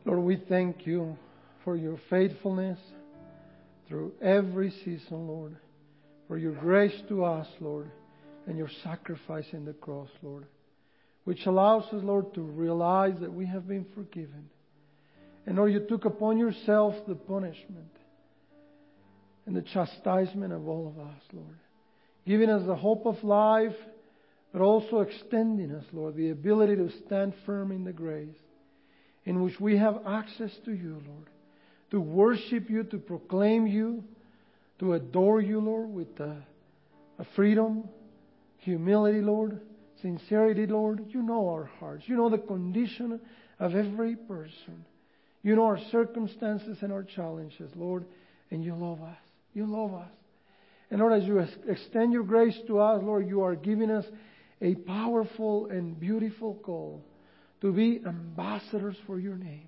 Lord, we thank you for your faithfulness through every season, Lord, for your grace to us, Lord, and your sacrifice in the cross, Lord, which allows us, Lord, to realize that we have been forgiven. And Lord, you took upon yourself the punishment and the chastisement of all of us, Lord, giving us the hope of life, but also extending us, Lord, the ability to stand firm in the grace in which we have access to you, Lord, to worship you, to proclaim you, to adore you, Lord, with a freedom, humility, Lord, sincerity, Lord. You know our hearts. You know the condition of every person. You know our circumstances and our challenges, Lord, and you love us. You love us. And Lord, as you extend your grace to us, Lord, you are giving us a powerful and beautiful call to be ambassadors for your name,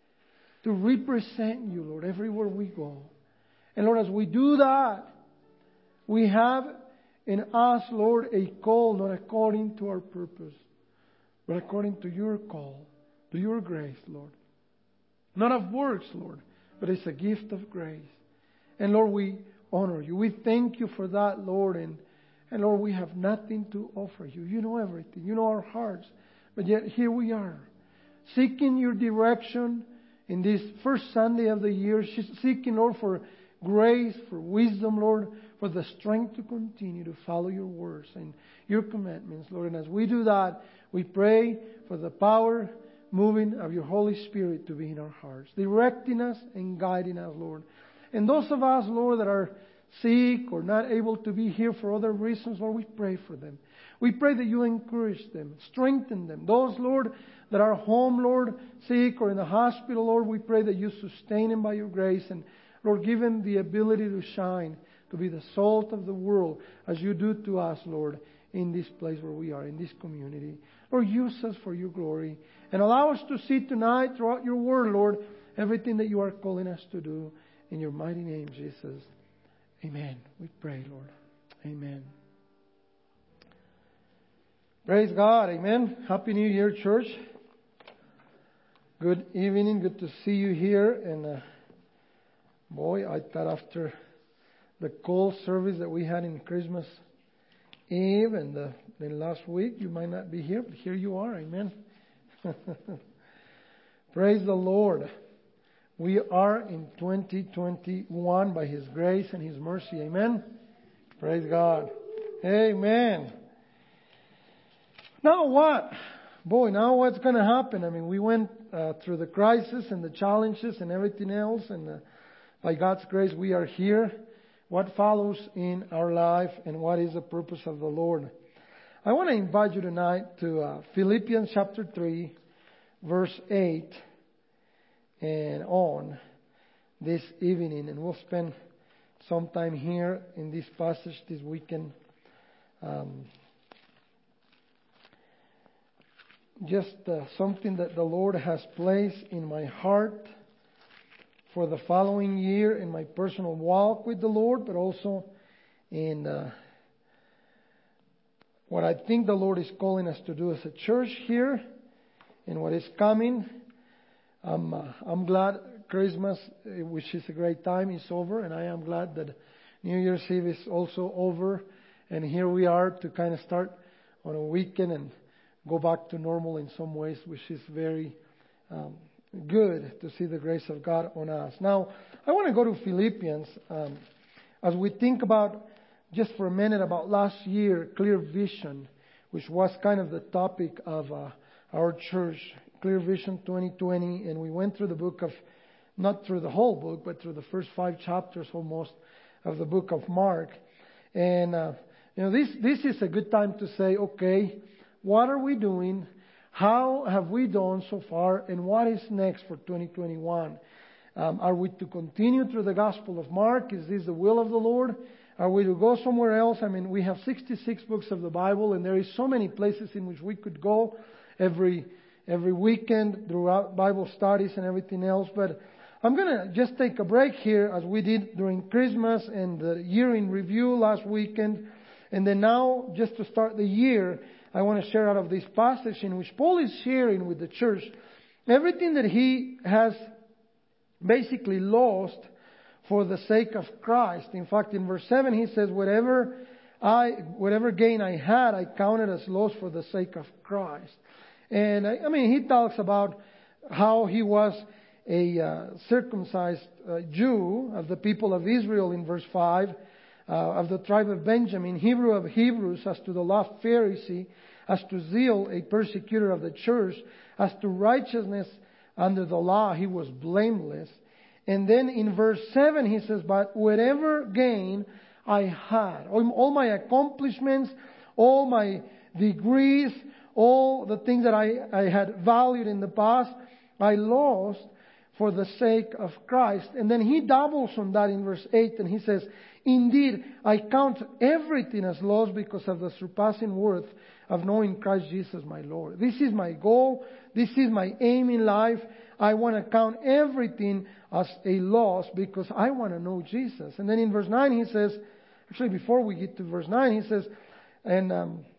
to represent you, Lord, everywhere we go. And Lord, as we do that, we have in us, Lord, a call not according to our purpose, but according to your call, to your grace, Lord. Not of works, Lord, but it's a gift of grace. And Lord, we honor you. We thank you for that, Lord. And Lord, we have nothing to offer you. You know everything. You know our hearts. But yet here we are, seeking your direction in this first Sunday of the year, seeking, Lord, for grace, for wisdom, Lord, for the strength to continue to follow your words and your commandments, Lord. And as we do that, we pray for the power moving of your Holy Spirit to be in our hearts, directing us and guiding us, Lord. And those of us, Lord, that are sick or not able to be here for other reasons, Lord, we pray for them. We pray that you encourage them, strengthen them. Those, Lord, that are home, Lord, sick or in the hospital, Lord, we pray that you sustain them by your grace. And, Lord, give them the ability to shine, to be the salt of the world, as you do to us, Lord, in this place where we are, in this community. Lord, use us for your glory. And allow us to see tonight, throughout your word, Lord, everything that you are calling us to do. In your mighty name, Jesus. Amen. We pray, Lord. Amen. Praise God. Amen. Happy New Year, church. Good evening. Good to see you here. And boy, I thought after the call service that we had in Christmas Eve and then last week, you might not be here, but here you are. Amen. Praise the Lord. We are in 2021 by His grace and His mercy. Amen. Praise God. Amen. Now what? Boy, now what's going to happen? I mean, we went through the crisis and the challenges and everything else. And by God's grace, we are here. What follows in our life and what is the purpose of the Lord? I want to invite you tonight to Philippians chapter 3, verse 8. And on this evening, and we'll spend some time here in this passage this weekend. Just something that the Lord has placed in my heart for the following year in my personal walk with the Lord, but also in what I think the Lord is calling us to do as a church here and what is coming. I'm glad Christmas, which is a great time, is over, and I am glad that New Year's Eve is also over, and here we are to kind of start on a weekend and go back to normal in some ways, which is very good to see the grace of God on us. Now, I want to go to Philippians as we think about, just for a minute, about last year, clear vision, which was kind of the topic of our church. Clear Vision 2020, and we went through the book of, not through the whole book, but through the first 5 chapters almost of the book of Mark. And this is a good time to say, okay, what are we doing? How have we done so far? And what is next for 2021? Are we to continue through the Gospel of Mark? Is this the will of the Lord? Are we to go somewhere else? I mean, we have 66 books of the Bible, and there is so many places in which we could go every weekend throughout Bible studies and everything else. But I'm going to just take a break here, as we did during Christmas and the year in review last weekend. And then now, just to start the year, I want to share out of this passage in which Paul is sharing with the church everything that he has basically lost for the sake of Christ. In fact, in verse 7 he says, whatever gain I had, I counted as loss for the sake of Christ. And I mean, he talks about how he was a circumcised Jew of the people of Israel in verse 5, of the tribe of Benjamin, Hebrew of Hebrews, as to the law, Pharisee, as to zeal, a persecutor of the church, as to righteousness under the law, he was blameless. And then in verse 7 he says, but whatever gain I had, all my accomplishments, all my degrees, all the things that I had valued in the past, I lost for the sake of Christ. And then he doubles on that in verse 8 and he says, indeed, I count everything as loss because of the surpassing worth of knowing Christ Jesus my Lord. This is my goal. This is my aim in life. I want to count everything as a loss because I want to know Jesus. And then in verse 9 he says, actually before we get to verse 9 he says, and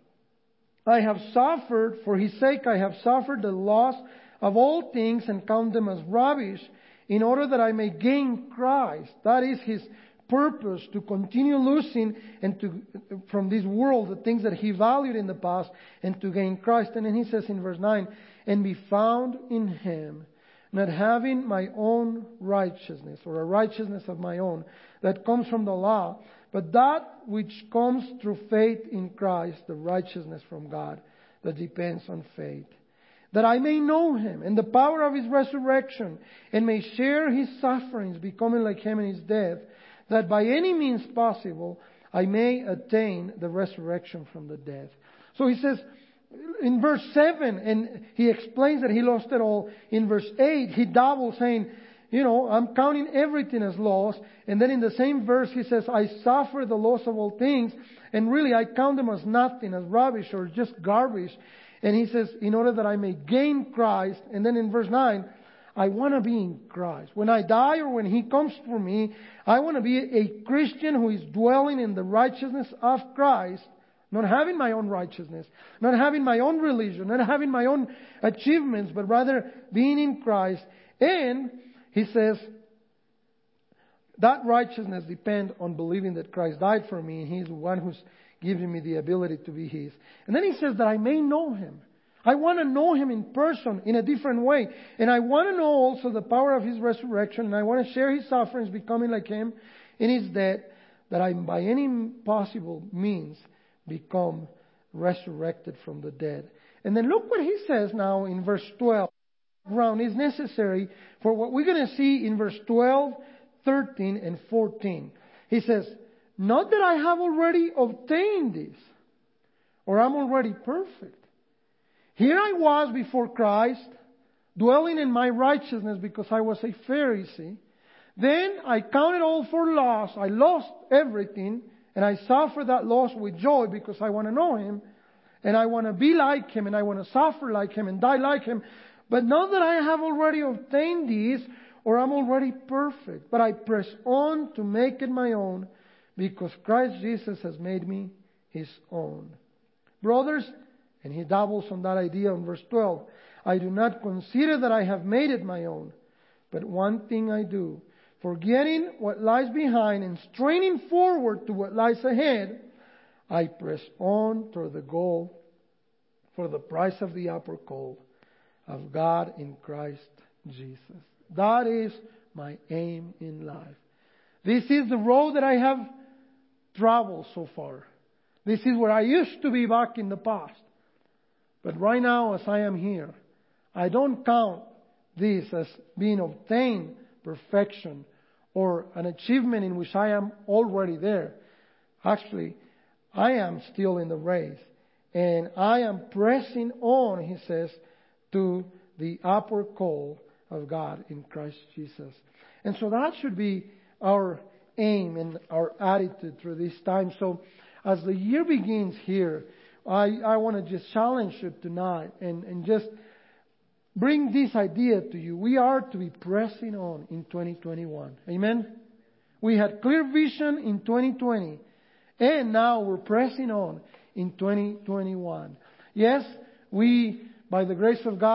I have suffered, for his sake I have suffered the loss of all things and count them as rubbish in order that I may gain Christ. That is his purpose, to continue losing and from this world the things that he valued in the past and to gain Christ. And then he says in verse 9, and be found in him, not having my own righteousness or a righteousness of my own that comes from the law, but that which comes through faith in Christ, the righteousness from God that depends on faith. That I may know him and the power of his resurrection and may share his sufferings, becoming like him in his death, that by any means possible I may attain the resurrection from the dead. So he says in verse 7, and he explains that he lost it all. In verse 8, he doubles saying, I'm counting everything as loss. And then in the same verse he says, I suffer the loss of all things. And really I count them as nothing, as rubbish or just garbage. And he says, in order that I may gain Christ. And then in verse 9, I want to be in Christ. When I die or when he comes for me, I want to be a Christian who is dwelling in the righteousness of Christ. Not having my own righteousness, not having my own religion, not having my own achievements, but rather being in Christ. And he says, that righteousness depends on believing that Christ died for me and he's the one who's giving me the ability to be his. And then he says that I may know him. I want to know him in person in a different way. And I want to know also the power of his resurrection. And I want to share his sufferings, becoming like him in his death, that I by any possible means become resurrected from the dead. And then look what he says now in verse 12. Ground is necessary for what we're going to see in verse 12, 13, and 14. He says, not that I have already obtained this, or I'm already perfect. Here I was before Christ, dwelling in my righteousness because I was a Pharisee. Then I counted all for loss. I lost everything, and I suffer that loss with joy because I want to know him, and I want to be like him, and I want to suffer like him and die like him. But not that I have already obtained this, or I'm already perfect, but I press on to make it my own, because Christ Jesus has made me his own. Brothers, and he doubles on that idea in verse 12, I do not consider that I have made it my own, but one thing I do, forgetting what lies behind and straining forward to what lies ahead, I press on toward the goal for the prize of the upper call of God in Christ Jesus. That is my aim in life. This is the road that I have traveled so far. This is where I used to be back in the past. But right now, as I am here, I don't count this as being obtained perfection or an achievement in which I am already there. Actually, I am still in the race. And I am pressing on, he says, to the upper call of God in Christ Jesus. And so that should be our aim and our attitude through this time. So as the year begins here, I want to just challenge you tonight and just bring this idea to you. We are to be pressing on in 2021. Amen? We had clear vision in 2020. And now we're pressing on in 2021. Yes, we, by the grace of God,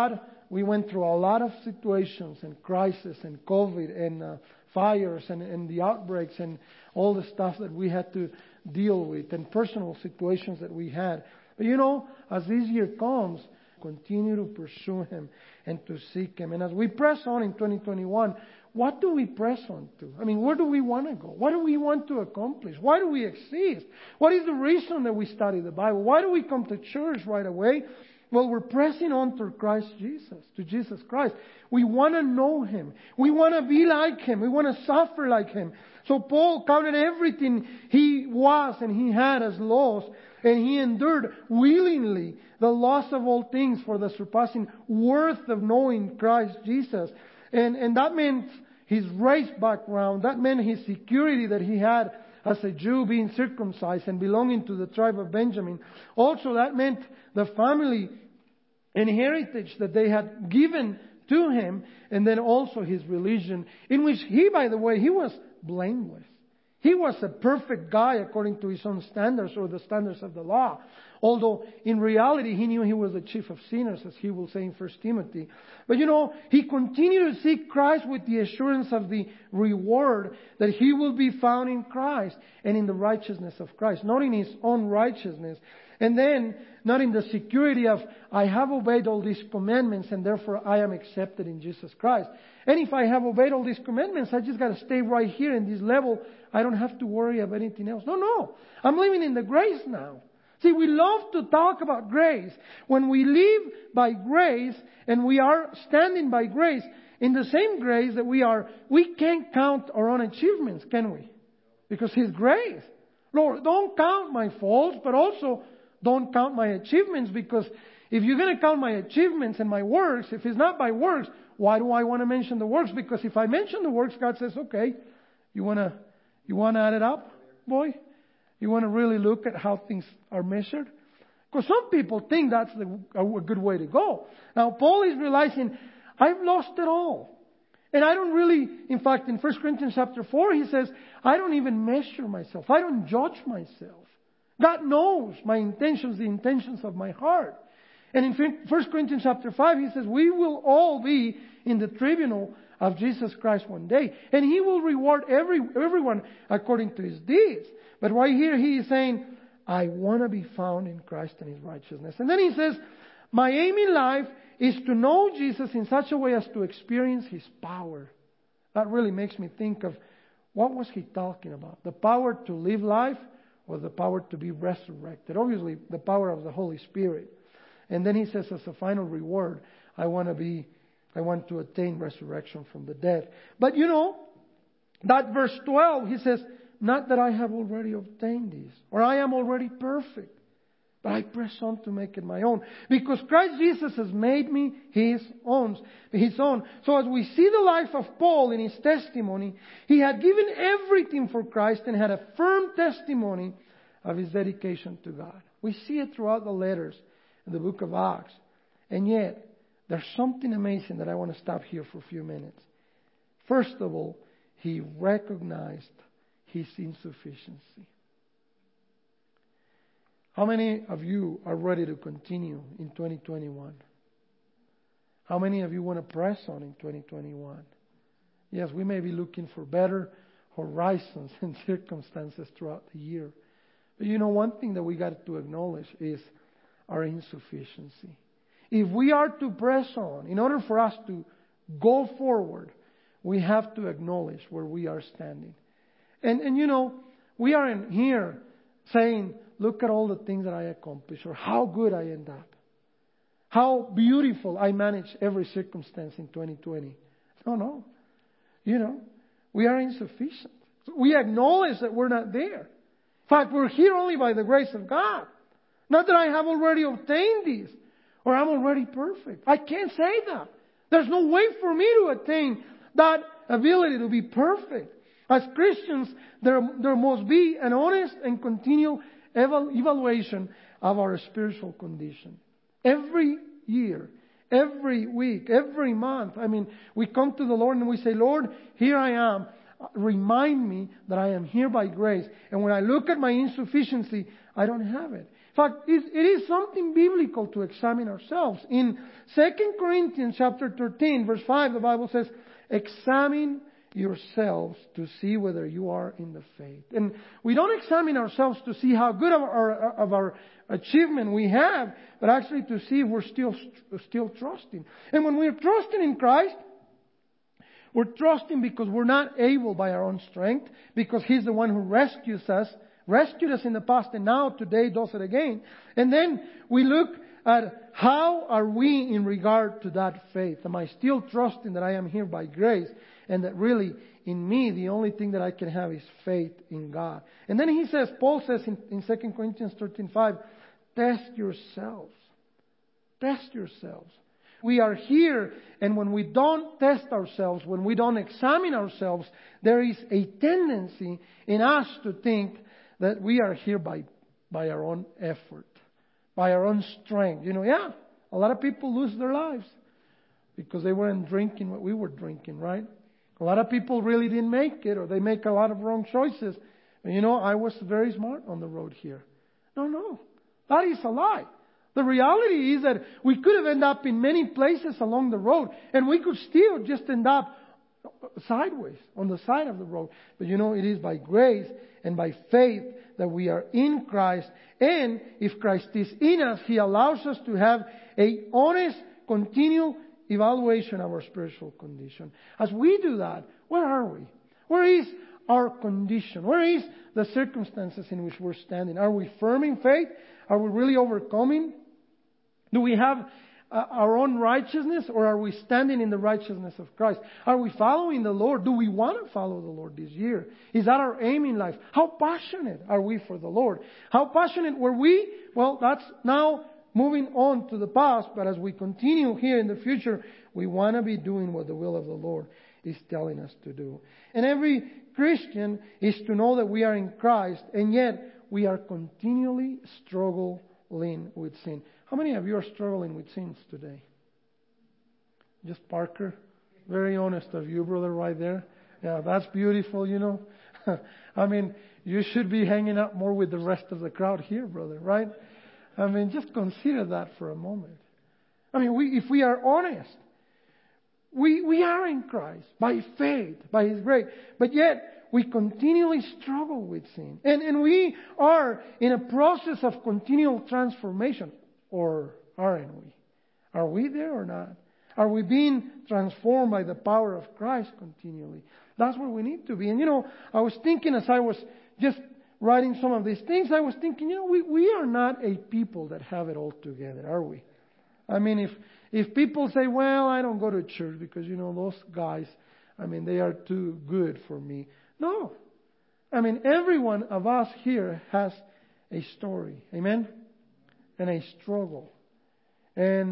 we went through a lot of situations and crisis and COVID and fires and the outbreaks and all the stuff that we had to deal with and personal situations that we had. But as this year comes, continue to pursue Him and to seek Him. And as we press on in 2021, what do we press on to? I mean, where do we want to go? What do we want to accomplish? Why do we exist? What is the reason that we study the Bible? Why do we come to church right away? Well, we're pressing on to Jesus Christ. We want to know Him. We want to be like Him. We want to suffer like Him. So Paul counted everything he was and he had as loss, and he endured willingly the loss of all things for the surpassing worth of knowing Christ Jesus. And that meant his race background. That meant his security that he had as a Jew, being circumcised and belonging to the tribe of Benjamin. Also, that meant the family and heritage that they had given to him. And then also his religion, in which he, by the way, he was blameless. He was a perfect guy according to his own standards, or the standards of the law. Although in reality he knew he was the chief of sinners, as he will say in 1 Timothy. But he continued to seek Christ with the assurance of the reward that he will be found in Christ and in the righteousness of Christ. Not in his own righteousness. And then not in the security of, I have obeyed all these commandments and therefore I am accepted in Jesus Christ. And if I have obeyed all these commandments, I just got to stay right here in this level. I don't have to worry about anything else. No. I'm living in the grace now. See, we love to talk about grace. When we live by grace and we are standing by grace, in the same grace that we can't count our own achievements, can we? Because His grace. Lord, don't count my faults, but also don't count my achievements, because if you're going to count my achievements and my works, if it's not by works, why do I want to mention the works? Because if I mention the works, God says, okay, you want to add it up, boy? You want to really look at how things are measured? Because some people think that's a good way to go. Now, Paul is realizing, I've lost it all. And I don't really, in fact, in 1 Corinthians chapter 4, he says, I don't even measure myself. I don't judge myself. God knows my intentions, the intentions of my heart. And in 1 Corinthians chapter 5, he says, we will all be in the tribunal of Jesus Christ one day. And He will reward everyone according to his deeds. But right here he is saying, I want to be found in Christ and His righteousness. And then he says, my aim in life is to know Jesus in such a way as to experience His power. That really makes me think of, what was he talking about? The power to live life or the power to be resurrected? Obviously, the power of the Holy Spirit. And then he says, as a final reward, I want to attain resurrection from the dead. But that verse 12, he says, not that I have already obtained this, or I am already perfect, but I press on to make it my own, because Christ Jesus has made me His own. So as we see the life of Paul in his testimony, he had given everything for Christ and had a firm testimony of his dedication to God. We see it throughout the letters in the book of Acts. And yet, there's something amazing that I want to stop here for a few minutes. First of all, he recognized his insufficiency. How many of you are ready to continue in 2021? How many of you want to press on in 2021? Yes, we may be looking for better horizons and circumstances throughout the year. But one thing that we got to acknowledge is our insufficiency. If we are to press on, in order for us to go forward, we have to acknowledge where we are standing. And we aren't here saying, look at all the things that I accomplished, or how good I end up, how beautiful I managed every circumstance in 2020. No. We are insufficient. We acknowledge that we're not there. In fact, we're here only by the grace of God. Not that I have already obtained this, or I'm already perfect. I can't say that. There's no way for me to attain that ability to be perfect. As Christians, there must be an honest and continual evaluation of our spiritual condition. Every year, every week, every month. We come to the Lord and we say, Lord, here I am. Remind me that I am here by grace. And when I look at my insufficiency, I don't have it. In fact, it is something biblical to examine ourselves. In 2 Corinthians chapter 13, verse 5, the Bible says, examine yourselves to see whether you are in the faith. And we don't examine ourselves to see how good of our achievement we have, but actually to see if we're still trusting. And when we're trusting in Christ, we're trusting because we're not able by our own strength, because He's the one who rescued us in the past, and now today does it again. And then we look at how are we in regard to that faith. Am I still trusting that I am here by grace, and that really in me the only thing that I can have is faith in God? And then Paul says in 2 Corinthians 13:5, test yourselves. Test yourselves. We are here, and when we don't test ourselves, when we don't examine ourselves, there is a tendency in us to think that we are here by our own effort, by our own strength. A lot of people lose their lives because they weren't drinking what we were drinking, right? A lot of people really didn't make it, or they make a lot of wrong choices. And I was very smart on the road here. No. That is a lie. The reality is that we could have ended up in many places along the road, and we could still just end up sideways on the side of the road. But it is by grace and by faith that we are in Christ. And if Christ is in us, He allows us to have an honest, continual evaluation of our spiritual condition. As we do that, where are we? Where is our condition? Where is the circumstances in which we're standing? Are we firm in faith? Are we really overcoming? Do we have our own righteousness, or are we standing in the righteousness of Christ? Are we following the Lord? Do we want to follow the Lord this year? Is that our aim in life? How passionate are we for the Lord? How passionate were we? Well, that's now moving on to the past, but as we continue here in the future, we want to be doing what the will of the Lord is telling us to do. And every Christian is to know that we are in Christ, and yet we are continually struggling with sin. How many of you are struggling with sins today? Just Parker? Very honest of you, brother, right there. Yeah, that's beautiful, I mean, you should be hanging out more with the rest of the crowd here, brother, right? I mean, just consider that for a moment. I mean, if we are honest, we are in Christ by faith, by His grace. But yet, we continually struggle with sin. And we are in a process of continual transformation. Or aren't we? Are we there or not? Are we being transformed by the power of Christ continually? That's where we need to be. And I was thinking as I was just writing some of these things, I was thinking, we are not a people that have it all together, are we? I mean, if people say, well, I don't go to church because, those guys, they are too good for me. No. Every one of us here has a story. Amen? And a struggle. And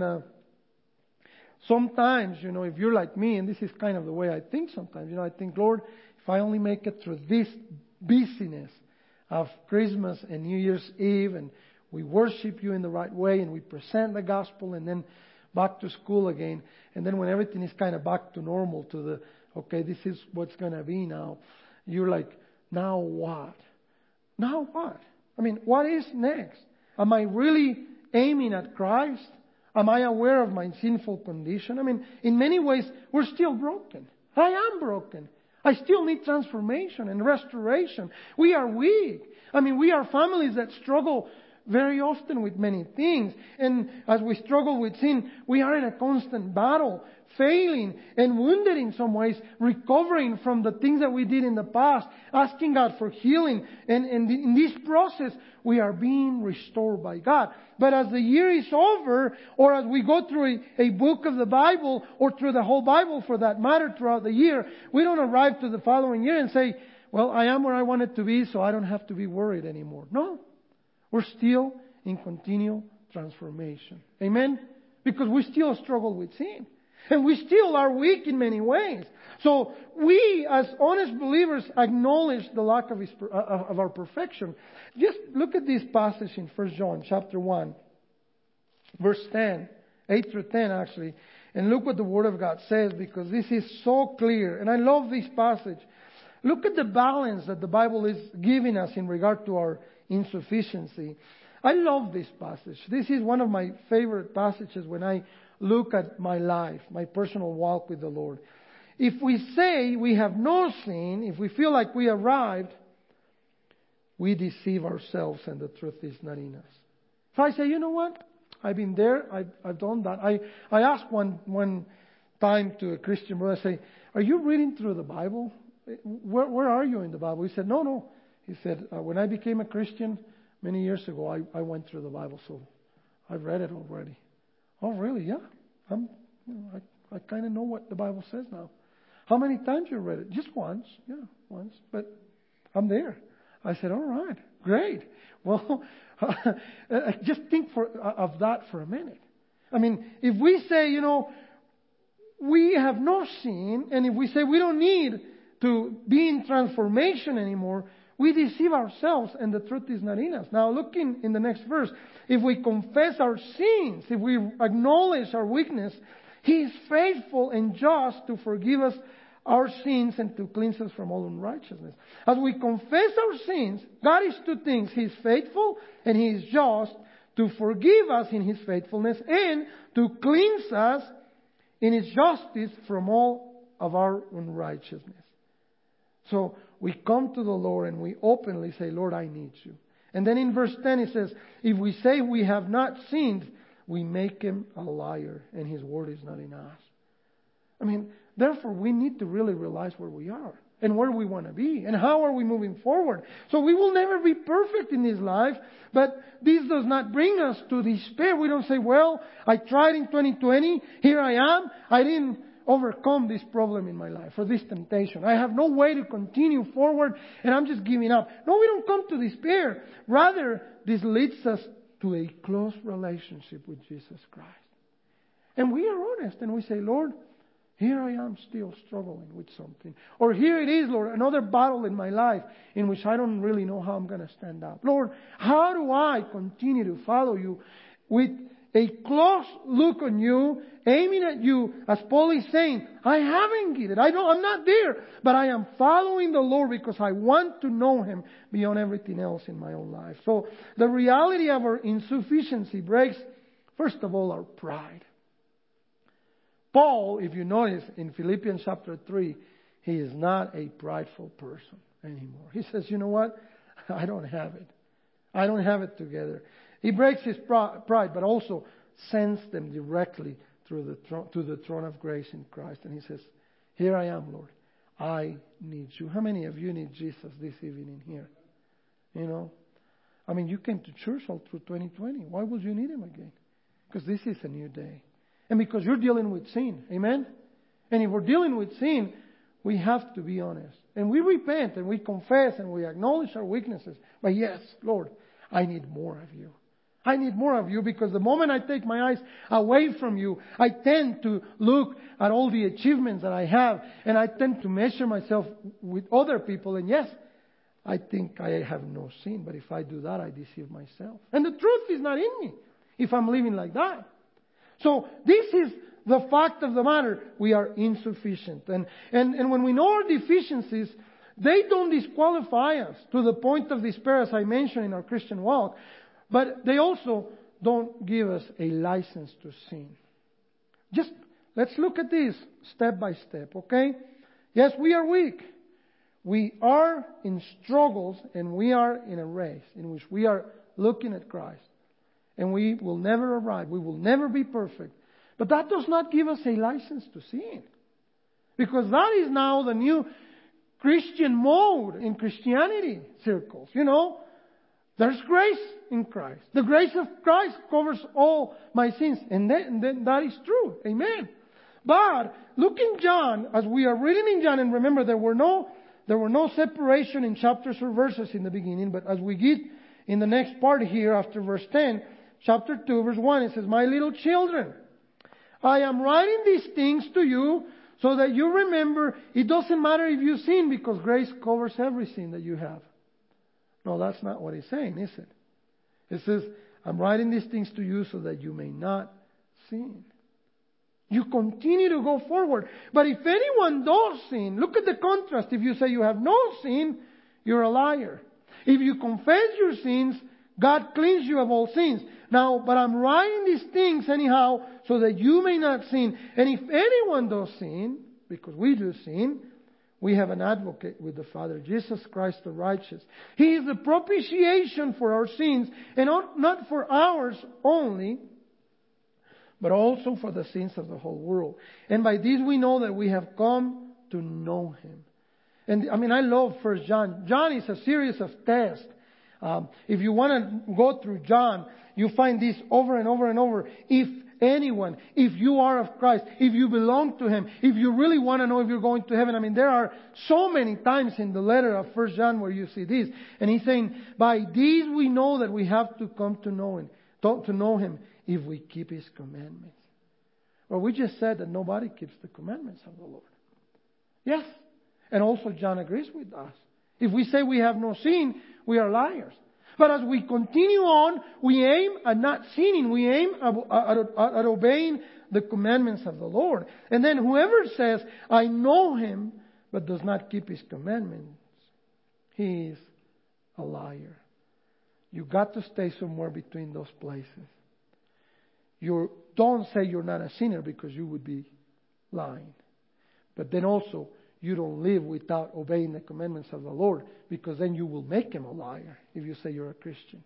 sometimes, if you're like me, and this is kind of the way I think sometimes, I think, Lord, if I only make it through this busyness of Christmas and New Year's Eve, and we worship You in the right way, and we present the gospel, and then back to school again, and then when everything is kind of back to normal, to okay, this is what's going to be now, you're like, now what? Now what? What is next? Am I really aiming at Christ? Am I aware of my sinful condition? In many ways, we're still broken. I am broken. I still need transformation and restoration. We are weak. We are families that struggle very often with many things. And as we struggle with sin, we are in a constant battle, failing and wounded in some ways, recovering from the things that we did in the past, asking God for healing. And in this process, we are being restored by God. But as the year is over, or as we go through a book of the Bible, or through the whole Bible for that matter throughout the year, we don't arrive to the following year and say, well, I am where I wanted to be, so I don't have to be worried anymore. No. We're still in continual transformation. Amen? Because we still struggle with sin. And we still are weak in many ways. So we, as honest believers, acknowledge the lack of our perfection. Just look at this passage in 1 John chapter 1, verse 10, 8 through 10 actually. And look what the Word of God says, because this is so clear. And I love this passage. Look at the balance that the Bible is giving us in regard to our insufficiency. I love this passage. This is one of my favorite passages when I look at my life, my personal walk with the Lord. If we say we have no sin, if we feel like we arrived, we deceive ourselves and the truth is not in us. If I say, you know what? I've been there. I've done that. I asked one time to a Christian brother, I say, are you reading through the Bible? Where are you in the Bible? He said, no. He said, when I became a Christian many years ago, I went through the Bible, so I've read it already. Oh, really? Yeah. I kind of know what the Bible says now. How many times you read it? Just once. Yeah, once. But I'm there. I said, all right, great. Well, just think of that for a minute. I mean, if we say, we have no sin, and if we say we don't need to be in transformation anymore, we deceive ourselves and the truth is not in us. Now, looking in the next verse, if we confess our sins, if we acknowledge our weakness, He is faithful and just to forgive us our sins and to cleanse us from all unrighteousness. As we confess our sins, God is two things. He is faithful and He is just to forgive us in His faithfulness and to cleanse us in His justice from all of our unrighteousness. So we come to the Lord and we openly say, Lord, I need you. And then in verse 10 it says, if we say we have not sinned, we make Him a liar and His word is not in us. I mean, therefore we need to really realize where we are and where we want to be and how are we moving forward. So we will never be perfect in this life, but this does not bring us to despair. We don't say, well, I tried in 2020, here I am, I didn't overcome this problem in my life or this temptation. I have no way to continue forward and I'm just giving up. No, we don't come to despair. Rather, this leads us to a close relationship with Jesus Christ. And we are honest and we say, Lord, here I am still struggling with something. Or here it is, Lord, another battle in my life in which I don't really know how I'm going to stand up. Lord, how do I continue to follow you with a close look on you, aiming at you, as Paul is saying, I haven't given it. I'm not there, but I am following the Lord because I want to know Him beyond everything else in my own life. So the reality of our insufficiency breaks, first of all, our pride. Paul, if you notice in Philippians chapter 3, he is not a prideful person anymore. He says, you know what? I don't have it. I don't have it together. He breaks his pride, but also sends them directly to the throne of grace in Christ. And he says, here I am, Lord. I need you. How many of you need Jesus this evening here? I mean, you came to church all through 2020. Why would you need Him again? Because this is a new day. And because you're dealing with sin. Amen? And if we're dealing with sin, we have to be honest. And we repent and we confess and we acknowledge our weaknesses. But yes, Lord, I need more of you. I need more of you because the moment I take my eyes away from you, I tend to look at all the achievements that I have and I tend to measure myself with other people. And yes, I think I have no sin, but if I do that, I deceive myself. And the truth is not in me if I'm living like that. So this is the fact of the matter. We are insufficient. And when we know our deficiencies, they don't disqualify us to the point of despair, as I mentioned in our Christian walk. But they also don't give us a license to sin. Just let's look at this step by step, okay? Yes, we are weak. We are in struggles and we are in a race in which we are looking at Christ. And we will never arrive. We will never be perfect. But that does not give us a license to sin. Because that is now the new Christian mode in Christianity circles. There's grace in Christ. The grace of Christ covers all my sins. And then that is true. Amen. But look in John, as we are reading in John, and remember there were no separation in chapters or verses in the beginning. But as we get in the next part here after verse 10, chapter 2, verse 1, it says, my little children, I am writing these things to you so that you remember it doesn't matter if you sin because grace covers every sin that you have. No, that's not what he's saying, is it? It says, I'm writing these things to you so that you may not sin. You continue to go forward. But if anyone does sin, look at the contrast. If you say you have no sin, you're a liar. If you confess your sins, God cleans you of all sins. Now, but I'm writing these things anyhow so that you may not sin. And if anyone does sin, because we do sin, we have an advocate with the Father, Jesus Christ the righteous. He is the propitiation for our sins, and not for ours only, but also for the sins of the whole world. And by this we know that we have come to know Him. And I love 1 John. John is a series of tests. If you want to go through John, you find this over and over and over. If anyone, if you are of Christ, if you belong to Him, if you really want to know if you're going to heaven. There are so many times in the letter of 1 John where you see this. And he's saying, by these we know that we have to come to know Him if we keep His commandments. Well, we just said that nobody keeps the commandments of the Lord. Yes. And also John agrees with us. If we say we have no sin, we are liars. But as we continue on, we aim at not sinning. We aim at obeying the commandments of the Lord. And then whoever says, I know Him, but does not keep His commandments, he is a liar. You got to stay somewhere between those places. Don't say you're not a sinner, because you would be lying. But then also, you don't live without obeying the commandments of the Lord, because then you will make Him a liar if you say you're a Christian.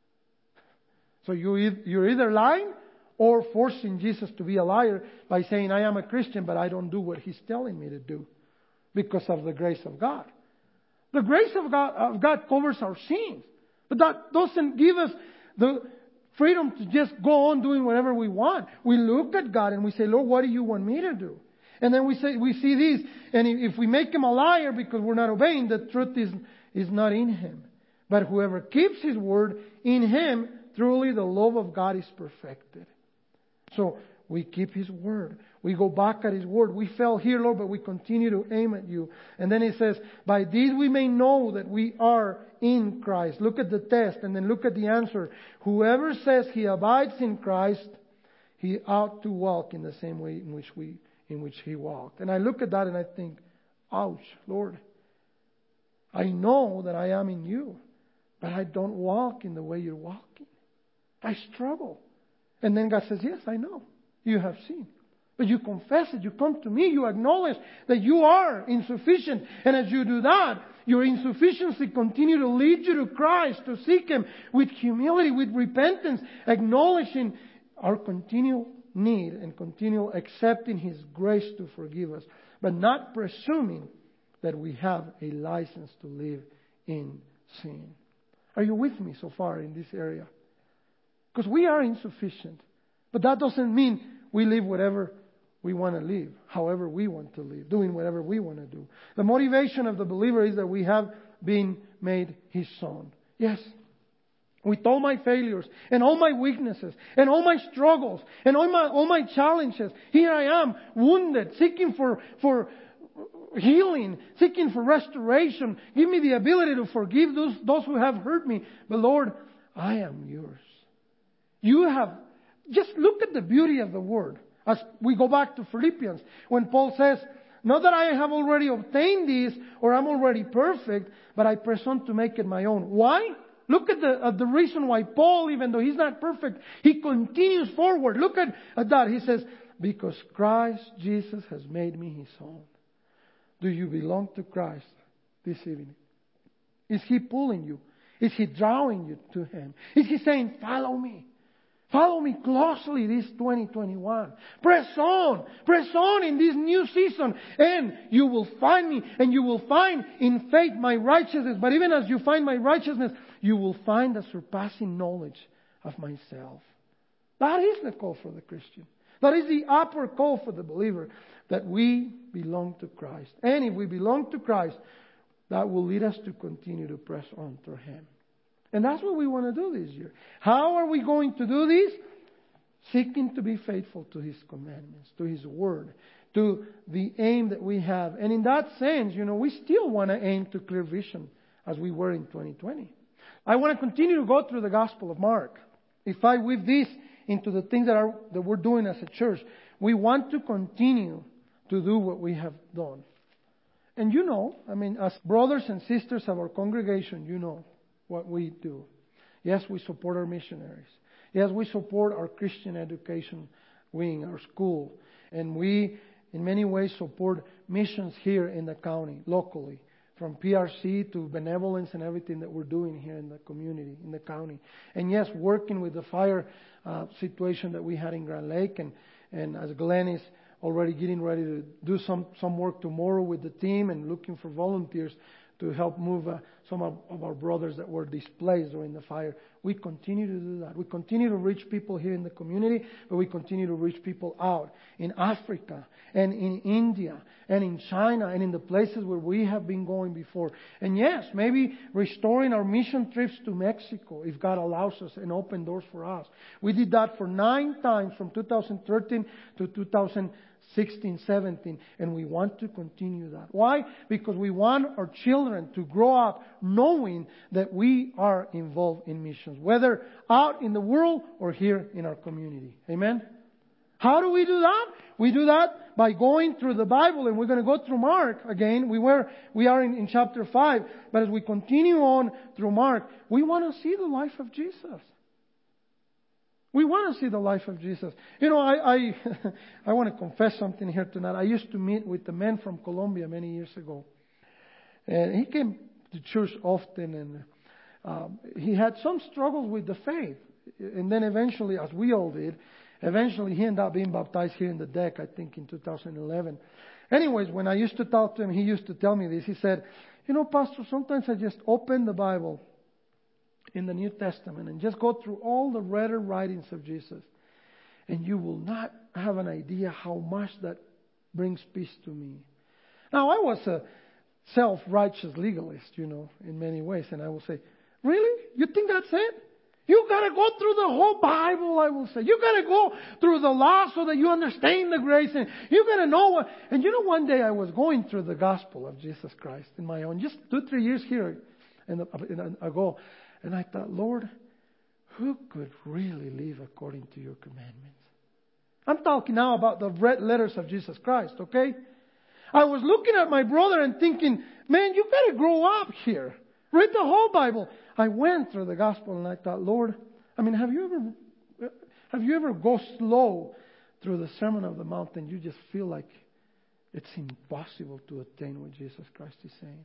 So you're either lying or forcing Jesus to be a liar by saying, I am a Christian, but I don't do what He's telling me to do because of the grace of God. The grace of God covers our sins. But that doesn't give us the freedom to just go on doing whatever we want. We look at God and we say, Lord, what do you want me to do? And then we see this, and if we make Him a liar because we're not obeying, the truth is not in Him. But whoever keeps His word, in Him, truly the love of God is perfected. So we keep His word. We go back at His word. We fell here, Lord, but we continue to aim at You. And then it says, by these we may know that we are in Christ. Look at the test, and then look at the answer. Whoever says he abides in Christ, he ought to walk in the same way in which He walked. And I look at that and I think, ouch, Lord, I know that I am in You, but I don't walk in the way You're walking. I struggle. And then God says, yes, I know. You have seen. But you confess it. You come to me. You acknowledge that you are insufficient. And as you do that, your insufficiency continue to lead you to Christ, to seek Him with humility, with repentance, acknowledging our continual need and continual accepting His grace to forgive us, but not presuming that we have a license to live in sin. Are you with me so far in this area? Because we are insufficient, but that doesn't mean we live whatever we want to live, however we want to live, doing whatever we want to do. The motivation of the believer is that we have been made His son. Yes. With all my failures and all my weaknesses and all my struggles and all my challenges, here I am, wounded, seeking for healing, seeking for restoration. Give me the ability to forgive those who have hurt me. But Lord, I am Yours. You have, just look at the beauty of the Word. As we go back to Philippians, when Paul says, not that I have already obtained this or I'm already perfect, but I press on to make it my own. Why? Look at the reason why Paul, even though he's not perfect, he continues forward. Look at that. He says, because Christ Jesus has made me His own. Do you belong to Christ this evening? Is He pulling you? Is He drawing you to Him? Is He saying, follow me? Follow me closely this 2021. Press on in this new season, and you will find me, and you will find in faith my righteousness. But even as you find my righteousness, you will find a surpassing knowledge of myself. That is the call for the Christian. That is the upper call for the believer, that we belong to Christ. And if we belong to Christ, that will lead us to continue to press on through Him. And that's what we want to do this year. How are we going to do this? Seeking to be faithful to His commandments, to His word, to the aim that we have. And in that sense, we still want to aim to clear vision as we were in 2020. I want to continue to go through the Gospel of Mark. If I weave this into the things that we're doing as a church, we want to continue to do what we have done. And as brothers and sisters of our congregation, what we do. Yes, we support our missionaries. Yes, we support our Christian education wing, our school. And we, in many ways, support missions here in the county, locally. From PRC to benevolence and everything that we're doing here in the community, in the county. And yes, working with the fire situation that we had in Grand Lake. And as Glenn is already getting ready to do some work tomorrow with the team and looking for volunteers to help move some of our brothers that were displaced during the fire. We continue to do that. We continue to reach people here in the community, but we continue to reach people out in Africa and in India and in China and in the places where we have been going before. And yes, maybe restoring our mission trips to Mexico if God allows us and open doors for us. We did that for 9 times from 2013 to 2016, 17, and we want to continue that. Why? Because we want our children to grow up knowing that we are involved in missions, whether out in the world or here in our community. Amen? How do we do that? We do that by going through the Bible, and we're going to go through Mark again. We are in chapter 5, but as we continue on through Mark, we want to see the life of Jesus. We want to see the life of Jesus. You know, I want to confess something here tonight. I used to meet with the man from Colombia many years ago. And he came to church often, and he had some struggles with the faith. And then eventually, as we all did, eventually he ended up being baptized here in the deck, I think in 2011. Anyways, when I used to talk to him, he used to tell me this. He said, you know, Pastor, sometimes I just open the Bible in the New Testament and just go through all the letter writings of Jesus, and you will not have an idea how much that brings peace to me. Now, I was a self-righteous legalist, you know, in many ways, and I will say, really? You think that's it? You got to go through the whole Bible, I will say. You got to go through the law so that you understand the grace, and you got to know what. And you know, one day I was going through the gospel of Jesus Christ in my own, just 2-3 years here ago. And I thought, Lord, who could really live according to your commandments? I'm talking now about the red letters of Jesus Christ, okay? I was looking at my brother and thinking, man, you got to grow up here. Read the whole Bible. I went through the gospel and I thought, Lord, I mean, have you ever go slow through the Sermon on the Mount and you just feel like it's impossible to attain what Jesus Christ is saying?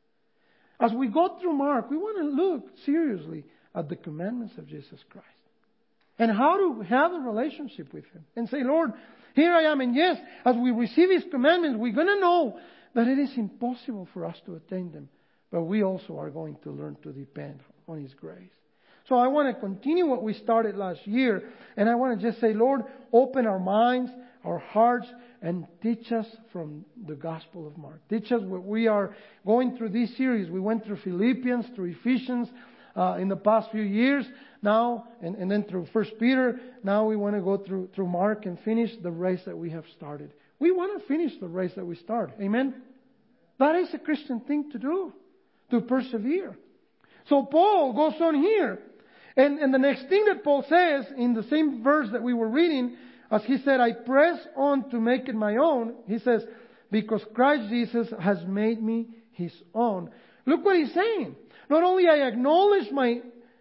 As we go through Mark, we want to look seriously at the commandments of Jesus Christ and how to have a relationship with Him and say, Lord, here I am. And yes, as we receive His commandments, we're going to know that it is impossible for us to attain them. But we also are going to learn to depend on His grace. So I want to continue what we started last year. And I want to just say, Lord, open our minds, our hearts, and teach us from the Gospel of Mark. Teach us what we are going through this series. We went through Philippians, through Ephesians in the past few years. Now, and then through 1 Peter. Now we want to go through Mark and finish the race that we have started. We want to finish the race that we started. Amen? That is a Christian thing to do, to persevere. So Paul goes on here. And the next thing that Paul says in the same verse that we were reading, as he said, I press on to make it my own. He says, because Christ Jesus has made me His own. Look what he's saying. Not only I acknowledge my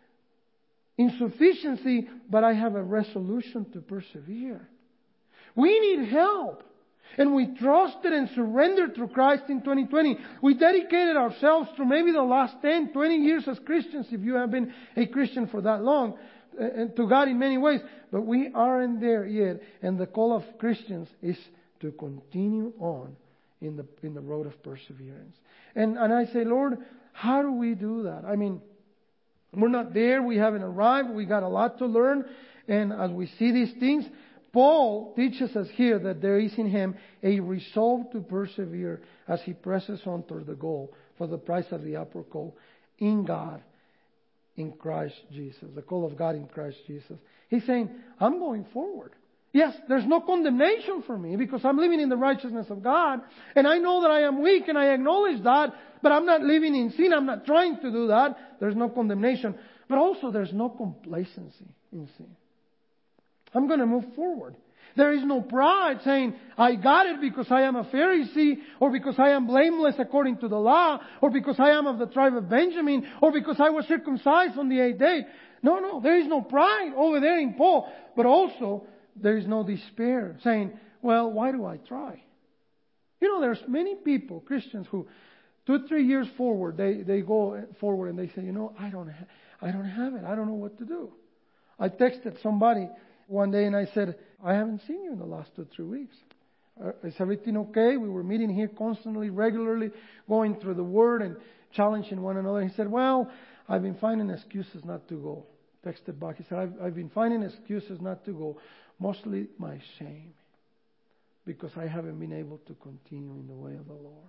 insufficiency, but I have a resolution to persevere. We need help. And we trusted and surrendered to Christ in 2020. We dedicated ourselves through maybe the last 10, 20 years as Christians, if you have been a Christian for that long, and to God in many ways. But we aren't there yet. And the call of Christians is to continue on in the road of perseverance. And I say, Lord, how do we do that? I mean, we're not there. We haven't arrived. We got a lot to learn. And as we see these things, Paul teaches us here that there is in him a resolve to persevere as he presses on toward the goal for the prize of the upward call in God, in Christ Jesus. The call of God in Christ Jesus. He's saying, I'm going forward. Yes, there's no condemnation for me because I'm living in the righteousness of God. And I know that I am weak and I acknowledge that. But I'm not living in sin. I'm not trying to do that. There's no condemnation. But also there's no complacency in sin. I'm going to move forward. There is no pride saying, I got it because I am a Pharisee, or because I am blameless according to the law, or because I am of the tribe of Benjamin, or because I was circumcised on the 8th day. No, there is no pride over there in Paul. But also, there is no despair, saying, well, why do I try? There's many people, Christians, who 2-3 years forward, they go forward and they say, I don't have it. I don't know what to do. I texted somebody one day and I said, I haven't seen you in the last 2-3 weeks. Is everything okay? We were meeting here constantly, regularly, going through the Word and challenging one another. He said, well, I've been finding excuses not to go. Texted back. He said, I've been finding excuses not to go. Mostly my shame. Because I haven't been able to continue in the way of the Lord.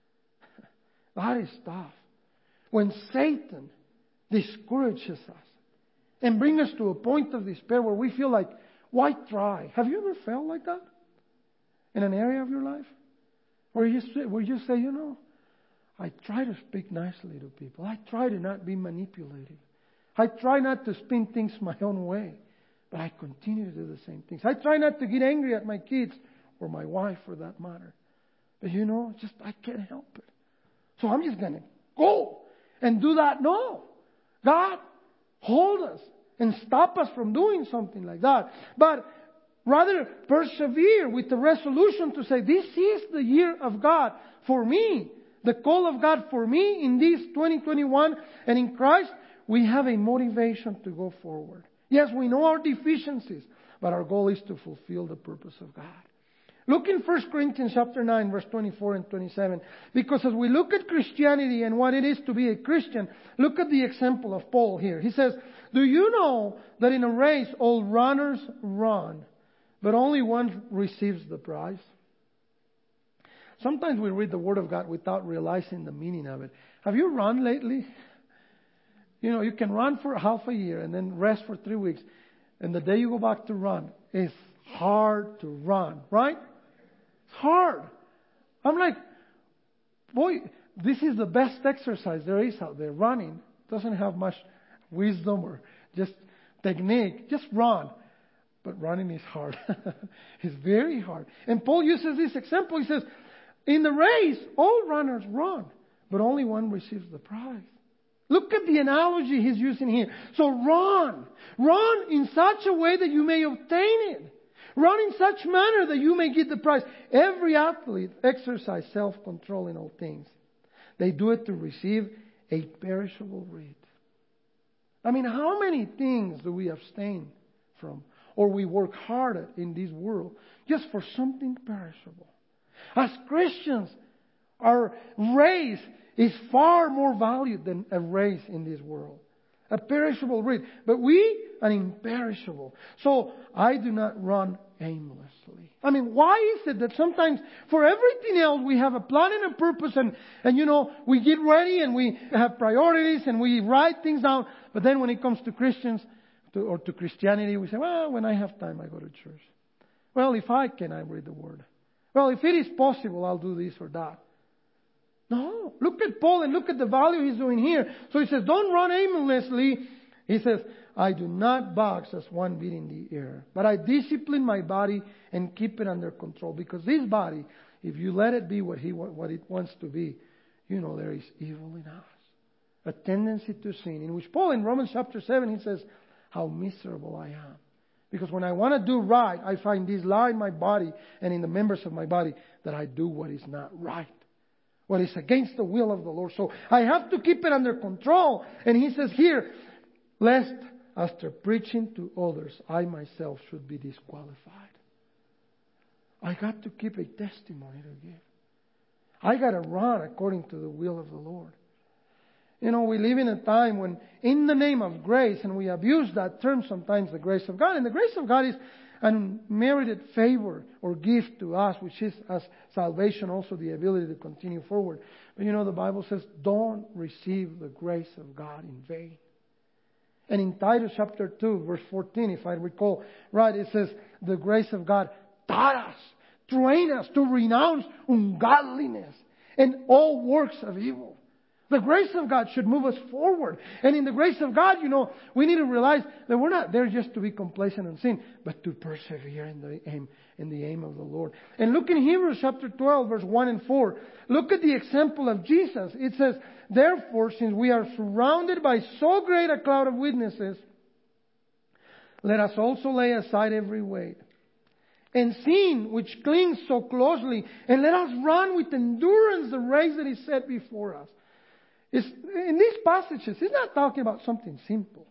That is tough. When Satan discourages us and brings us to a point of despair where we feel like, why try? Have you ever felt like that? In an area of your life? Where you say, I try to speak nicely to people. I try to not be manipulative. I try not to spin things my own way. But I continue to do the same things. I try not to get angry at my kids or my wife for that matter. But I can't help it. So I'm just going to go and do that. No. God, hold us and stop us from doing something like that. But rather persevere with the resolution to say, this is the year of God for me. The call of God for me in this 2021. And in Christ, we have a motivation to go forward. Yes, we know our deficiencies, but our goal is to fulfill the purpose of God. Look in 1 Corinthians chapter 9, verse 24 and 27. Because as we look at Christianity and what it is to be a Christian, look at the example of Paul here. He says, do you know that in a race all runners run, but only one receives the prize? Sometimes we read the Word of God without realizing the meaning of it. Have you run lately? You can run for half a year and then rest for 3 weeks. And the day you go back to run, it's hard to run, right? It's hard. I'm like, boy, this is the best exercise there is out there. Running doesn't have much wisdom or just technique. Just run. But running is hard. It's very hard. And Paul uses this example. He says, in the race, all runners run, but only one receives the prize. Look at the analogy he's using here. So run. Run in such a way that you may obtain it. Run in such manner that you may get the prize. Every athlete exercises self-control in all things. They do it to receive a perishable wreath. How many things do we abstain from or we work hard at in this world just for something perishable? As Christians, our race is far more valued than a race in this world. A perishable wreath. But we, an imperishable. So, I do not run aimlessly. Why is it that sometimes for everything else we have a plan and a purpose and we get ready and we have priorities and we write things down. But then when it comes to Christians or to Christianity, we say, well, when I have time, I go to church. Well, if I can, I read the Word. Well, if it is possible, I'll do this or that. No. Look at Paul and look at the value he's doing here. So he says, don't run aimlessly. He says, I do not box as one beating the air, but I discipline my body and keep it under control. Because this body, if you let it be what it wants to be, there is evil in us. A tendency to sin, in which Paul in Romans chapter 7, he says, how miserable I am. Because when I want to do right, I find this lie in my body and in the members of my body that I do what is not right. What is against the will of the Lord. So I have to keep it under control. And he says here, lest after preaching to others, I myself should be disqualified. I got to keep a testimony to give. I got to run according to the will of the Lord. We live in a time when in the name of grace, and we abuse that term sometimes, the grace of God. And the grace of God is unmerited favor or gift to us, which is as salvation, also the ability to continue forward. But the Bible says, don't receive the grace of God in vain. And in Titus chapter 2, verse 14, if I recall right, it says, the grace of God taught us, trained us to renounce ungodliness and all works of evil. The grace of God should move us forward. And in the grace of God, we need to realize that we're not there just to be complacent in sin, but to persevere in the aim of the Lord. And look in Hebrews chapter 12, verse 1 and 4. Look at the example of Jesus. It says, therefore, since we are surrounded by so great a cloud of witnesses, let us also lay aside every weight and sin which clings so closely, and let us run with endurance the race that is set before us. In these passages, he's not talking about something simple.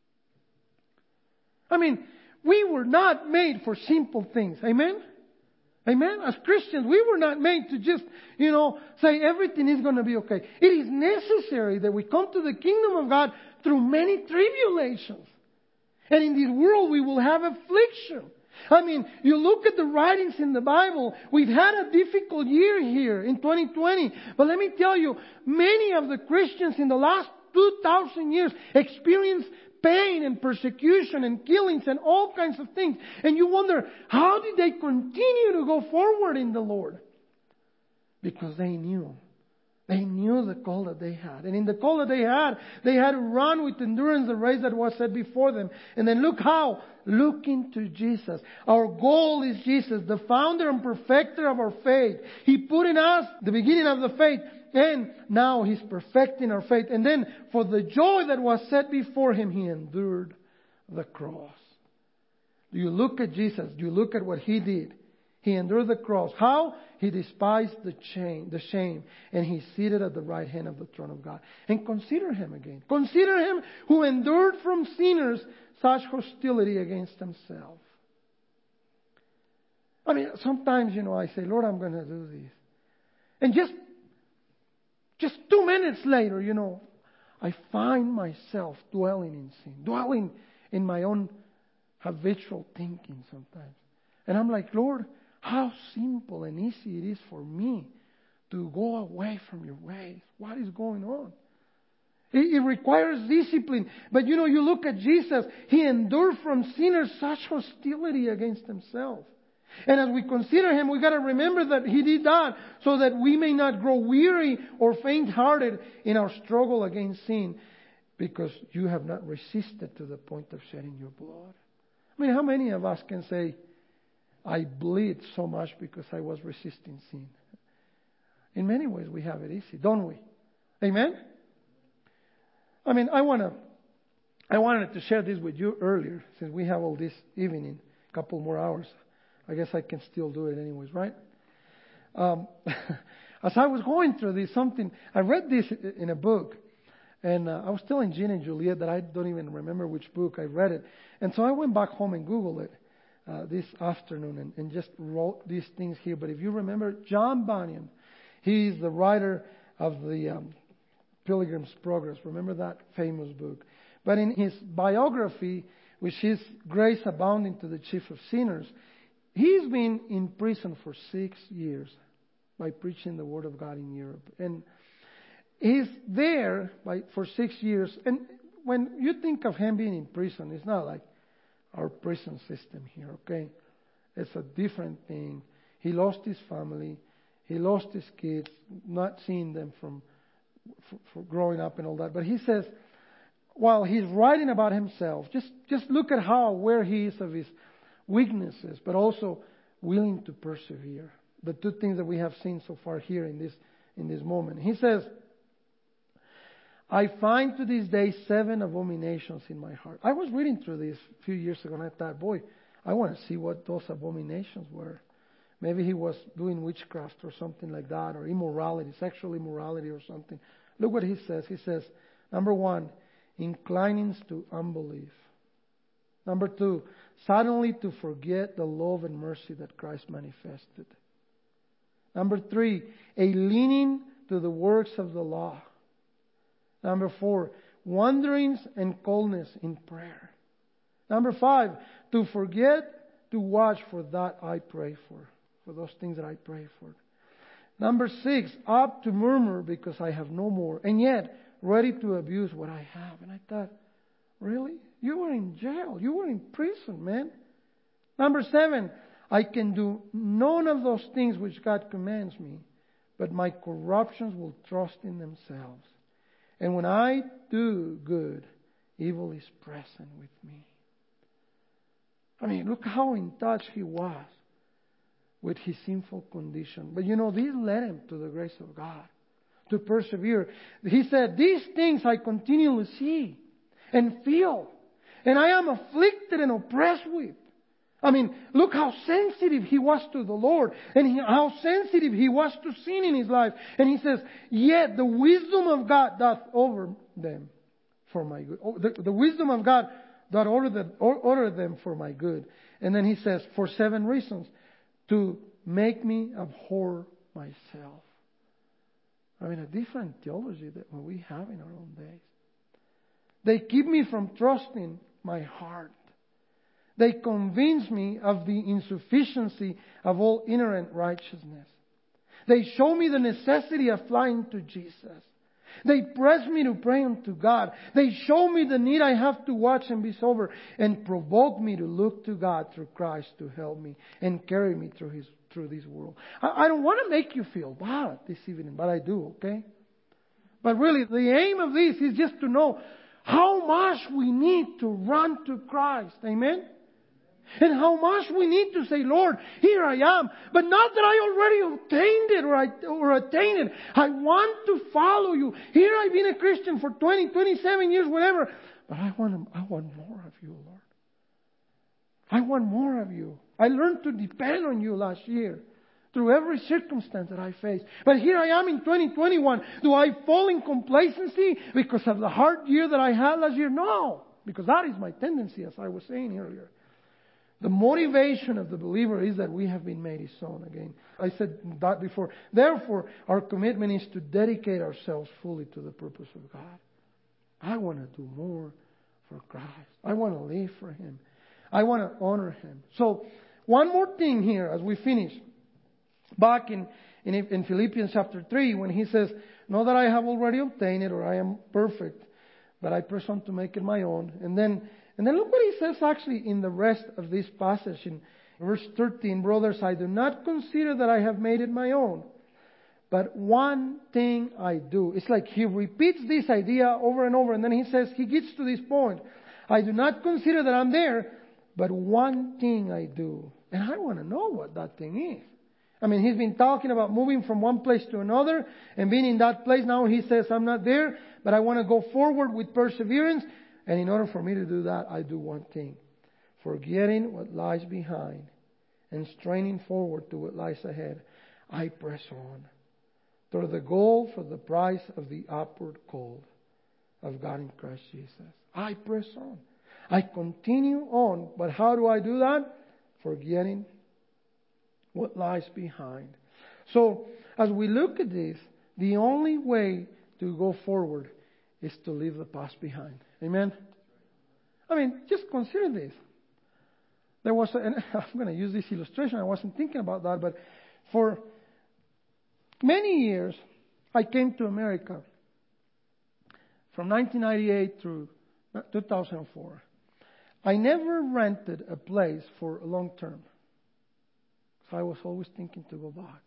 I mean, we were not made for simple things. Amen? Amen? As Christians, we were not made to just, say everything is going to be okay. It is necessary that we come to the kingdom of God through many tribulations. And in this world, we will have affliction. I mean, you look at the writings in the Bible, we've had a difficult year here in 2020. But let me tell you, many of the Christians in the last 2,000 years experienced pain and persecution and killings and all kinds of things. And you wonder, how did they continue to go forward in the Lord? Because they knew. They knew the call that they had. And in the call that they had to run with endurance the race that was set before them. And then look how. Looking to Jesus. Our goal is Jesus, the founder and perfecter of our faith. He put in us the beginning of the faith. And now He's perfecting our faith. And then for the joy that was set before Him, He endured the cross. Do you look at Jesus? Do you look at what He did? He endured the cross. How? He despised the shame. And He's seated at the right hand of the throne of God. And consider Him again. Consider Him who endured from sinners such hostility against Himself. I mean, sometimes, I say, Lord, I'm going to do this. And just 2 minutes later, I find myself dwelling in sin. Dwelling in my own habitual thinking sometimes. And I'm like, Lord, how simple and easy it is for me to go away from your ways. What is going on? It requires discipline. But you look at Jesus, He endured from sinners such hostility against Himself. And as we consider Him, we got to remember that He did that so that we may not grow weary or faint-hearted in our struggle against sin, because you have not resisted to the point of shedding your blood. I mean, how many of us can say, I bleed so much because I was resisting sin? In many ways, we have it easy, don't we? Amen? I mean, I wanted to share this with you earlier, since we have all this evening, a couple more hours. I guess I can still do it anyways, right? As I was going through this, I read this in a book, and I was telling Jean and Juliet that I don't even remember which book I read it. And so I went back home and Googled it this afternoon and just wrote these things here. But if you remember, John Bunyan, he's the writer of the Pilgrim's Progress. Remember that famous book? But in his biography, which is Grace Abounding to the Chief of Sinners, he's been in prison for 6 years by preaching the Word of God in Europe. And he's there for 6 years. And when you think of him being in prison, it's not like our prison system here, okay? It's a different thing. He lost his family. He lost his kids, not seeing them for growing up and all that. But he says, while he's writing about himself, just look at how aware he is of his weaknesses, but also willing to persevere. The two things that we have seen so far here in this moment. He says, I find to this day 7 abominations in my heart. I was reading through this a few years ago, and I thought, boy, I want to see what those abominations were. Maybe he was doing witchcraft or something like that, or immorality, sexual immorality or something. Look what he says. He says, number 1, inclinings to unbelief. Number 2, suddenly to forget the love and mercy that Christ manifested. Number 3, a leaning to the works of the law. Number 4, wanderings and coldness in prayer. Number 5, to forget to watch for that I pray for those things that I pray for. Number 6, up to murmur because I have no more, and yet ready to abuse what I have. And I thought, really? You were in jail. You were in prison, man. Number 7, I can do none of those things which God commands me, but my corruptions will trust in themselves. And when I do good, evil is present with me. I mean, look how in touch he was with his sinful condition. But this led him to the grace of God, to persevere. He said, these things I continually see and feel. And I am afflicted and oppressed with. I mean, look how sensitive he was to the Lord, and how sensitive he was to sin in his life. And he says, yet the wisdom of God doth over them for my good. The wisdom of God doth order them for my good. And then he says, for 7 reasons, to make me abhor myself. I mean, a different theology that we have in our own days. They keep me from trusting my heart. They convince me of the insufficiency of all inherent righteousness. They show me the necessity of flying to Jesus. They press me to pray unto God. They show me the need I have to watch and be sober, and provoke me to look to God through Christ to help me and carry me through this world. I don't want to make you feel bad this evening, but I do, okay? But really, the aim of this is just to know how much we need to run to Christ. Amen? And how much we need to say, Lord, here I am. But not that I already obtained it or attained it. I want to follow you. Here I've been a Christian for 20, 27 years, whatever. But I want more of you, Lord. I want more of you. I learned to depend on you last year through every circumstance that I faced. But here I am in 2021. Do I fall in complacency because of the hard year that I had last year? No. Because that is my tendency, as I was saying earlier. The motivation of the believer is that we have been made His own again. I said that before. Therefore, our commitment is to dedicate ourselves fully to the purpose of God. I want to do more for Christ. I want to live for Him. I want to honor Him. So, one more thing here as we finish. Back in Philippians chapter 3, when he says, not that I have already obtained it or I am perfect, but I press on to make it my own. And then look what he says actually in the rest of this passage. In verse 13, brothers, I do not consider that I have made it my own, but one thing I do. It's like he repeats this idea over and over, and then he says, he gets to this point. I do not consider that I'm there, but one thing I do. And I want to know what that thing is. I mean, he's been talking about moving from one place to another and being in that place. Now he says, I'm not there, but I want to go forward with perseverance. And in order for me to do that, I do one thing. Forgetting what lies behind and straining forward to what lies ahead, I press on toward the goal for the prize of the upward call of God in Christ Jesus. I press on. I continue on. But how do I do that? Forgetting what lies behind. So, as we look at this, the only way to go forward is to leave the past behind. Amen? I mean, just consider this. And I'm going to use this illustration. I wasn't thinking about that, but for many years, I came to America from 1998 through 2004. I never rented a place for a long term. So I was always thinking to go back.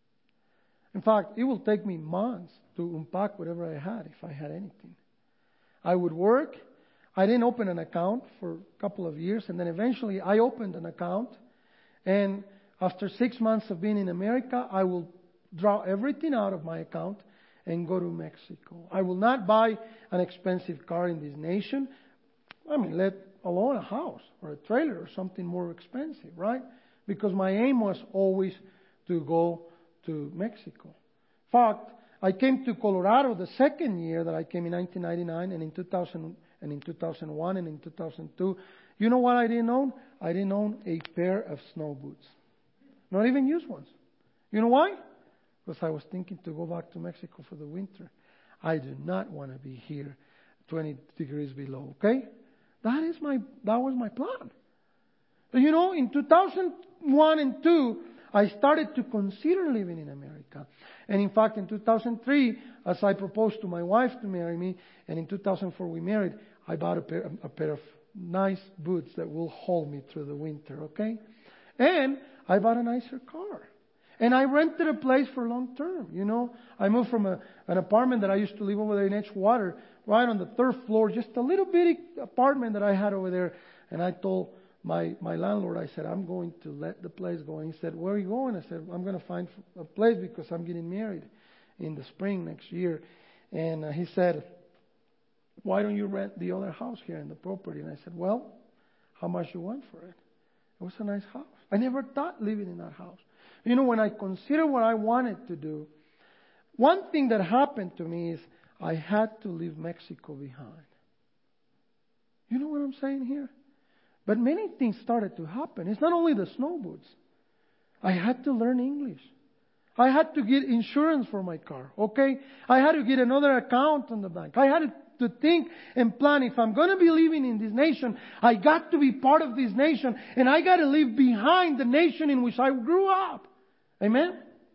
In fact, it will take me months to unpack whatever I had, if I had anything. I would work. I didn't open an account for a couple of years, and then eventually I opened an account. And after 6 months of being in America, I will draw everything out of my account and go to Mexico. I will not buy an expensive car in this nation. I mean, let alone a house or a trailer or something more expensive, right? Because my aim was always to go to Mexico. In fact, I came to Colorado the second year that I came in 1999, and in 2000, and in 2001, and in 2002. You know what I didn't own? I didn't own a pair of snow boots. Not even used ones. You know why? Because I was thinking to go back to Mexico for the winter. I do not want to be here 20 degrees below, okay? That was my plan. But you know, in 2001 and 2002, I started to consider living in America. And in fact, in 2003, as I proposed to my wife to marry me, and in 2004 we married, I bought a pair of nice boots that will hold me through the winter, okay? And I bought a nicer car. And I rented a place for long term, you know. I moved from an apartment that I used to live over there in Edgewater, right on the 3rd floor, just a little bitty apartment that I had over there. And I told my landlord, I said, I'm going to let the place go. And he said, where are you going? I said, I'm going to find a place because I'm getting married in the spring next year. And he said, why don't you rent the other house here in the property? And I said, well, how much you want for it? It was a nice house. I never thought living in that house. You know, when I consider what I wanted to do, one thing that happened to me is I had to leave Mexico behind. You know what I'm saying here? But many things started to happen. It's not only the snow boots. I had to learn English. I had to get insurance for my car, okay? I had to get another account on the bank. I had to think and plan. If I'm going to be living in this nation, I got to be part of this nation, and I got to leave behind the nation in which I grew up. Amen?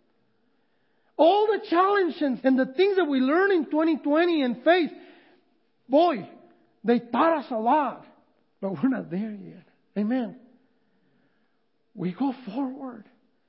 All the challenges and the things that we learn in 2020 and faith, boy, they taught us a lot, but we're not there yet. Amen? We go forward.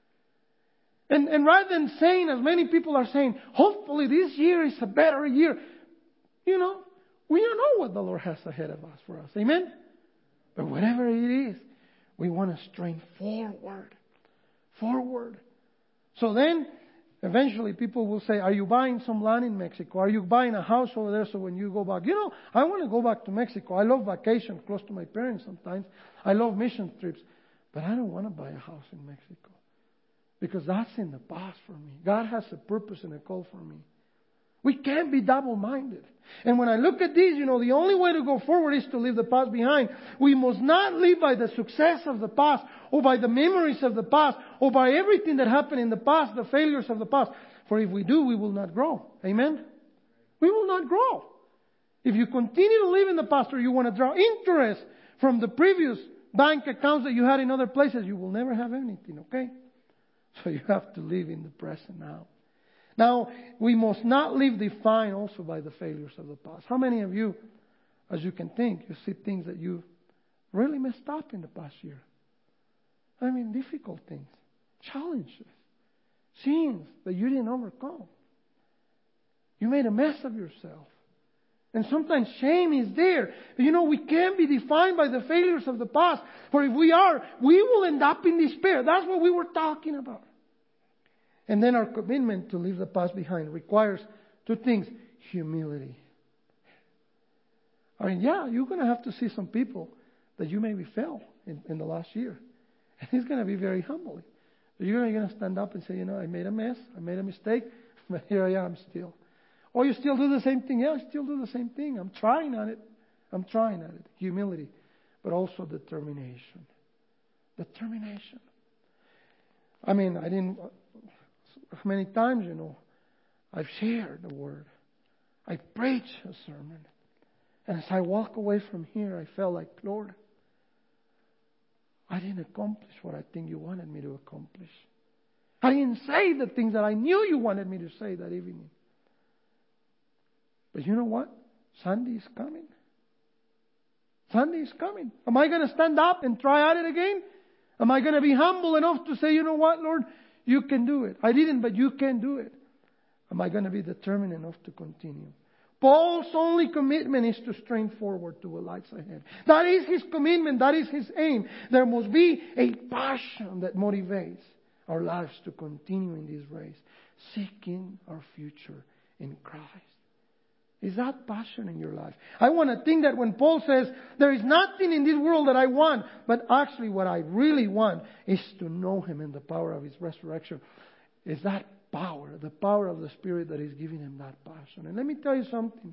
And rather than saying, as many people are saying, hopefully this year is a better year. You know, we don't know what the Lord has ahead of us for us. Amen? But whatever it is, we want to strain forward. Forward. So then, eventually people will say, are you buying some land in Mexico? Are you buying a house over there so when you go back? You know, I want to go back to Mexico. I love vacation close to my parents sometimes. I love mission trips. But I don't want to buy a house in Mexico. Because that's in the past for me. God has a purpose and a call for me. We can't be double-minded. And when I look at these, you know, the only way to go forward is to leave the past behind. We must not live by the success of the past or by the memories of the past or by everything that happened in the past, the failures of the past. For if we do, we will not grow. Amen? We will not grow. If you continue to live in the past or you want to draw interest from the previous bank accounts that you had in other places, you will never have anything, okay? So you have to live in the present now. Now, we must not live defined also by the failures of the past. How many of you, as you can think, you see things that you really messed up in the past year? I mean, difficult things, challenges, sins that you didn't overcome. You made a mess of yourself. And sometimes shame is there. You know, we can't be defined by the failures of the past. For if we are, we will end up in despair. That's what we were talking about. And then our commitment to leave the past behind requires two things. Humility. I mean, yeah, you're going to have to see some people that you maybe fell in the last year. And it's going to be very humbling. But you're going to stand up and say, you know, I made a mess. I made a mistake. But here I am still. Or you still do the same thing. Yeah, I still do the same thing. I'm trying at it. Humility. But also determination. Determination. I mean, many times, you know, I've shared the word. I preach a sermon. And as I walk away from here, I felt like, Lord, I didn't accomplish what I think you wanted me to accomplish. I didn't say the things that I knew you wanted me to say that evening. But you know what? Sunday is coming. Sunday is coming. Am I going to stand up and try at it again? Am I going to be humble enough to say, you know what, Lord, you can do it. I didn't, but you can do it. Am I going to be determined enough to continue? Paul's only commitment is to strain forward to what lies ahead. That is his commitment. That is his aim. There must be a passion that motivates our lives to continue in this race, seeking our future in Christ. Is that passion in your life? I want to think that when Paul says, there is nothing in this world that I want, but actually what I really want is to know Him and the power of His resurrection. Is that power, the power of the Spirit that is giving him that passion. And let me tell you something.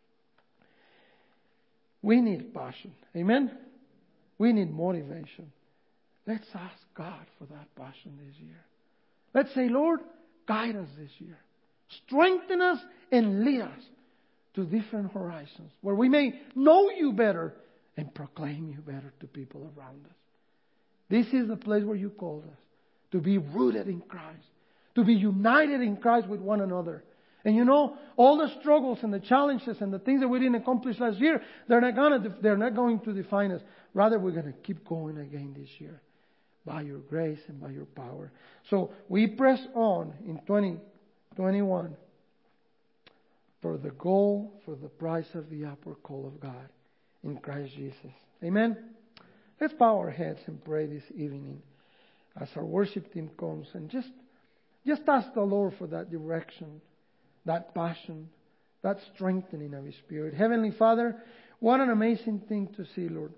We need passion. Amen? We need motivation. Let's ask God for that passion this year. Let's say, Lord, guide us this year. Strengthen us and lead us to different horizons where we may know you better and proclaim you better to people around us. This is the place where you called us, to be rooted in Christ, to be united in Christ with one another. And you know, all the struggles and the challenges and the things that we didn't accomplish last year, they're not going to define us. Rather, we're going to keep going again this year by your grace and by your power. So we press on in 2021 for the goal, for the prize of the upward call of God in Christ Jesus. Amen? Let's bow our heads and pray this evening as our worship team comes, and just ask the Lord for that direction, that passion, that strengthening of His Spirit. Heavenly Father, what an amazing thing to see, Lord.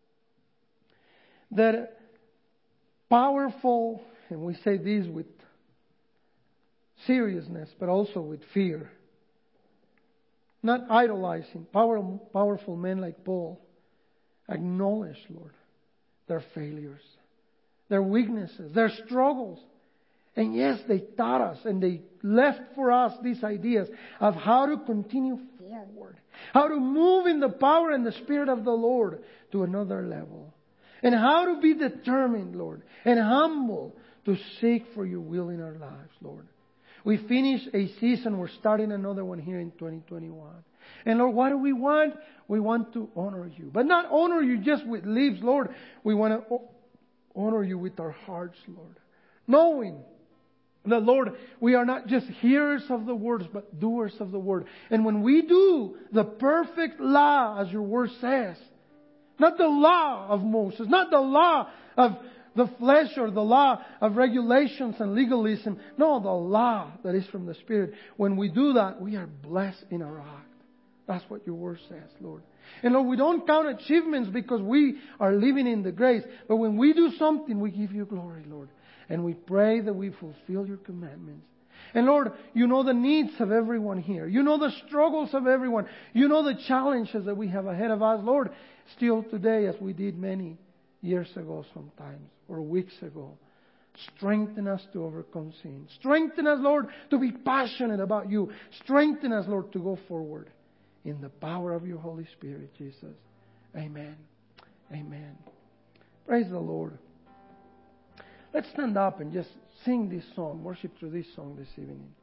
That powerful, and we say this with seriousness, but also with fear. Not idolizing. Powerful men like Paul acknowledge, Lord, their failures, their weaknesses, their struggles. And yes, they taught us and they left for us these ideas of how to continue forward, how to move in the power and the Spirit of the Lord to another level, and how to be determined, Lord, and humble to seek for your will in our lives, Lord. We finished a season. We're starting another one here in 2021. And Lord, what do we want? We want to honor you. But not honor you just with lips, Lord. We want to honor you with our hearts, Lord. Knowing that, Lord, we are not just hearers of the words, but doers of the word. And when we do the perfect law, as your word says, not the law of Moses, not the law of the flesh or the law of regulations and legalism. No, the law that is from the Spirit. When we do that, we are blessed in our act. That's what your word says, Lord. And Lord, we don't count achievements because we are living in the grace. But when we do something, we give you glory, Lord. And we pray that we fulfill your commandments. And Lord, you know the needs of everyone here. You know the struggles of everyone. You know the challenges that we have ahead of us, Lord. Still today, as we did many years ago sometimes, or weeks ago. Strengthen us to overcome sin. Strengthen us, Lord, to be passionate about you. Strengthen us, Lord, to go forward in the power of your Holy Spirit, Jesus. Amen. Amen. Praise the Lord. Let's stand up and just sing this song, worship through this song this evening.